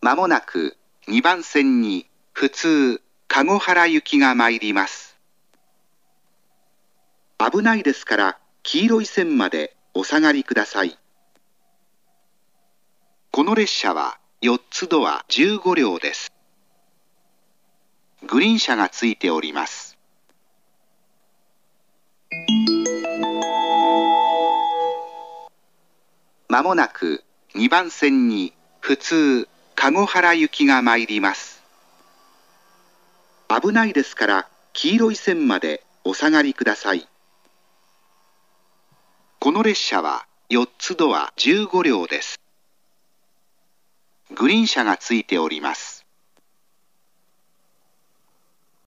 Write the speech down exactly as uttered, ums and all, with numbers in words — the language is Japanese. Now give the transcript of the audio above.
まもなくにばん線に普通籠原行きが参ります。危ないですから黄色い線までお下がりください。この列車はよっつドアじゅうごりょうです。グリーン車がついております。まもなくにばん線に普通籠原行きが参ります。危ないですから黄色い線までお下がりください。この列車はよっつドアじゅうごりょうです。グリーン車がついております。